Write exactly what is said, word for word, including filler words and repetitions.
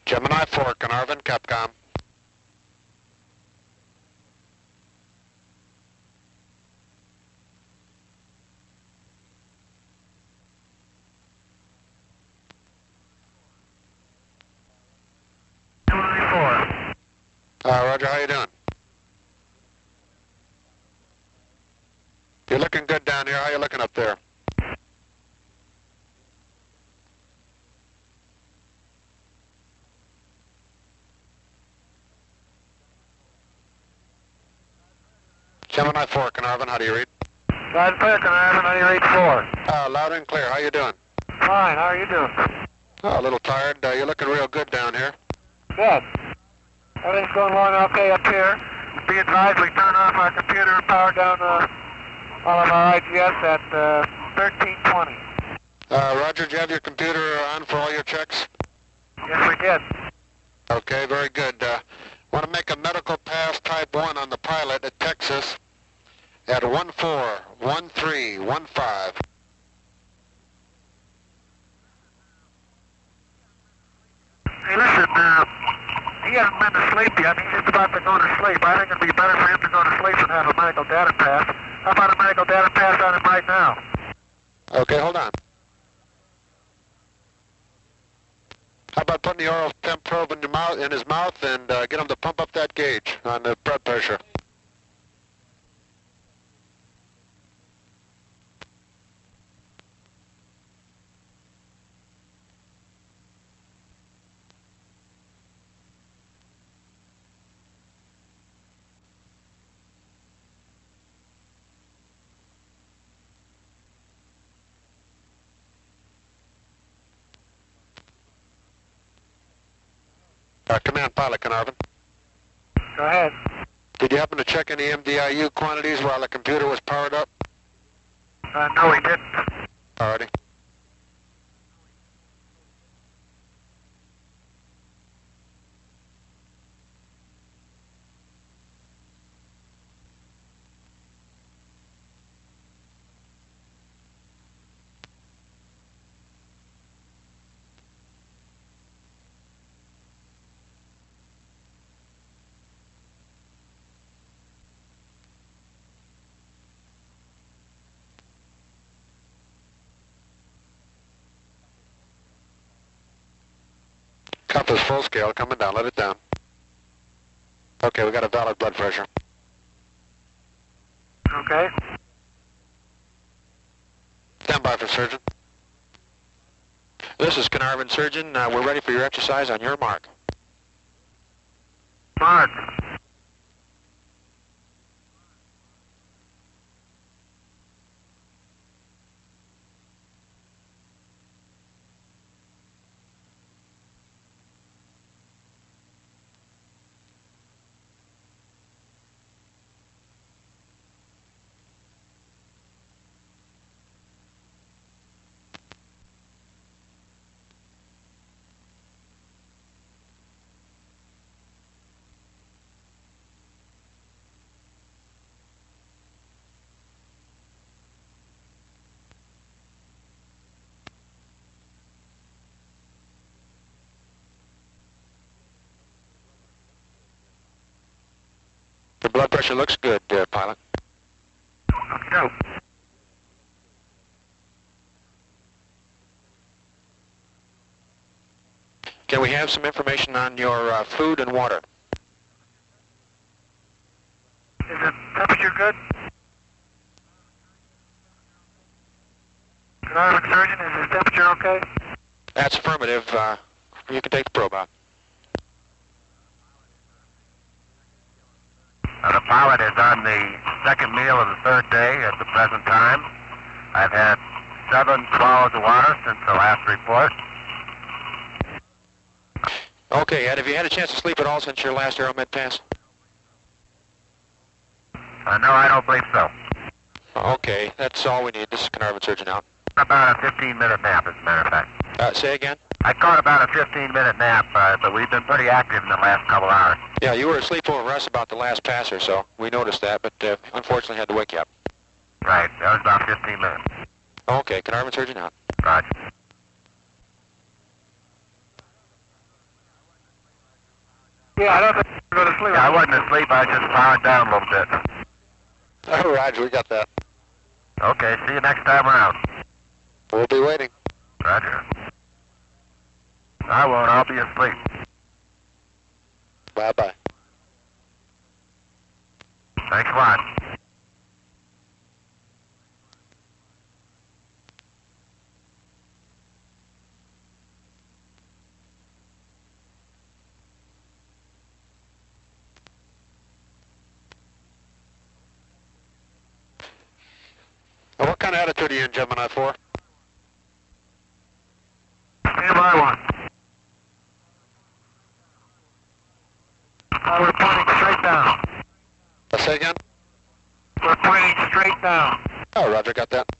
Gemini four, Carnarvon, Capcom. Gemini four. Uh, Roger, how you doing? You're looking good down here. How you looking up there? Gemini four, Carnarvon, how do you read? Loud and clear, Carnarvon, how do you read four? Uh, loud and clear. How you doing? Fine, how are you doing? Oh, a little tired. Uh, you're looking real good down here. Good. Everything's going along okay up here. Be advised, we turn off our computer and power down uh, all of our I G S at uh, thirteen twenty. Uh, Roger, do you have your computer on for all your checks? Yes, we did. Okay, very good. Uh, want to make a medical pass type one on the pilot at Texas at one four one three one five. Hey, listen, uh, he hasn't been to sleep yet. He's just about to go to sleep. I think it'd be better for him to go to sleep and have a medical data pass. How about a medical data pass on him right now? Okay, hold on. How about putting the oral temp probe in, your mouth, in his mouth and uh, get him to pump up that gauge on the blood pressure? Uh, command pilot, Carnarvon. Go ahead. Did you happen to check any M D I U quantities while the computer was powered up? Uh, no, he didn't. Alrighty. Cuff is full scale, coming down, let it down. Okay, we got a valid blood pressure. Okay. Stand by for surgeon. This is Carnarvon Surgeon. Uh, we're ready for your exercise on your mark. Mark. The blood pressure looks good, uh, pilot. Okay, go. Can we have some information on your uh, food and water? Is the temperature good? Carnarvon Surgeon, is his temperature okay? That's affirmative. Uh, you can take the probe out. Uh, the pilot is on the second meal of the third day at the present time. I've had seven swallows of water since the last report. Okay, Ed, have you had a chance to sleep at all since your last Aeromed pass? Uh, no, I don't believe so. Okay, that's all we need. This is Carnarvon Surgeon out. About a fifteen minute nap, as a matter of fact. Uh, say again? I caught about a fifteen minute nap, uh, but we've been pretty active in the last couple hours. Yeah, you were asleep over us about the last pass or so. We noticed that, but uh, unfortunately had to wake you up. Right, that was about fifteen minutes. Okay, Carnarvon Surgeon out. Roger. Yeah, I don't think I'm going to sleep. Yeah, I wasn't asleep. I just powered down a little bit. Oh, Roger, we got that. Okay, see you next time around. We'll be waiting. Roger. I won't. I'll be asleep. Bye-bye. Thanks a lot. Now, what kind of attitude are you in, Gemini four? Stand by one. Uh, we're pointing straight down. Uh, say again? We're pointing straight down. Oh, Roger, got that.